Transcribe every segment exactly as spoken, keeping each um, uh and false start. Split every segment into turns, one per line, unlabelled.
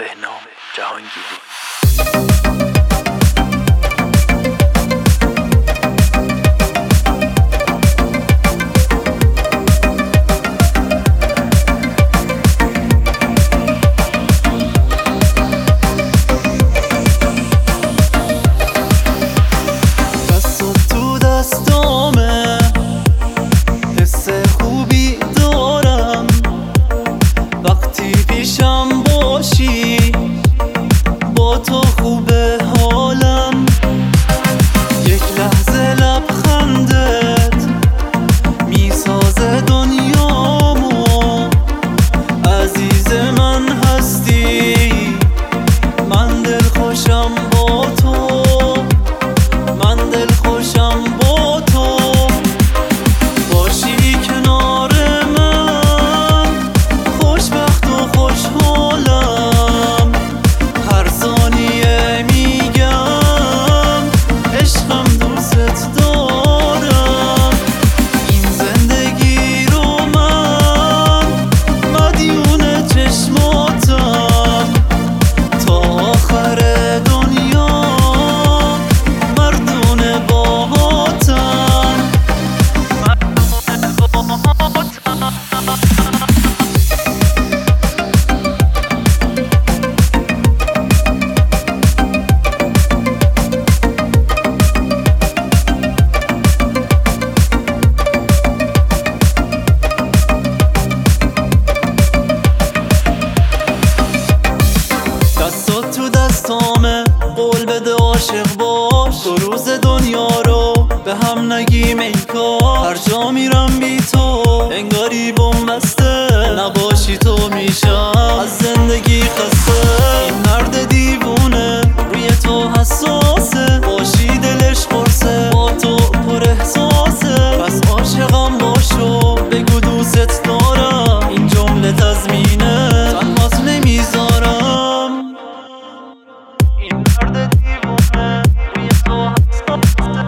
بهنام جهانگیری.
پیشم باشی با تو خوبه حالم، یک لحظه لبخندت میسازه دنیامو. عزیز من هستی، من دل خوشم با تو، من دل خوشم با تو. باشی کنار من خوشبخت و خوشحالم، هر ثانیه میگم عشقم دوست دارم. این زندگی رو من مدیون چشماتم، تا آخر دنیا مردون باهاتم. دستات تو دستامه، قول بده عاشق باش، دو روز دنیا رو به هم نگیم ای کار. هر جا میرم بی تو انگاری بم بسته، نباشی تو میشم از زندگی خسته. این مرد دیوونه روی تو حساسه، باشی دلش قرصه، با تو پر احساسه. پس عاشقم باشو بگو دوست دارم، این جمله تضمینه تنهات نمیذارم. این مرد دیوونه روی تو حساسه،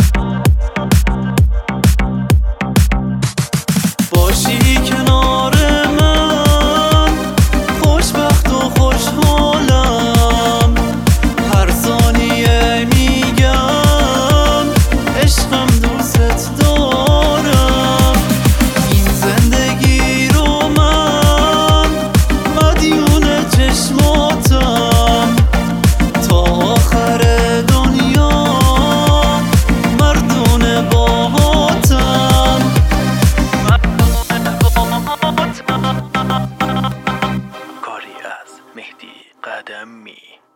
باشی کنار من خوشبخت و خوشحالم، هر ثانیه میگم عشقم دوست دارم. این زندگی رو من مدیون چشماتم، تا آخر دنیا مردون باهاتم.
کاری از مهدی قدمی.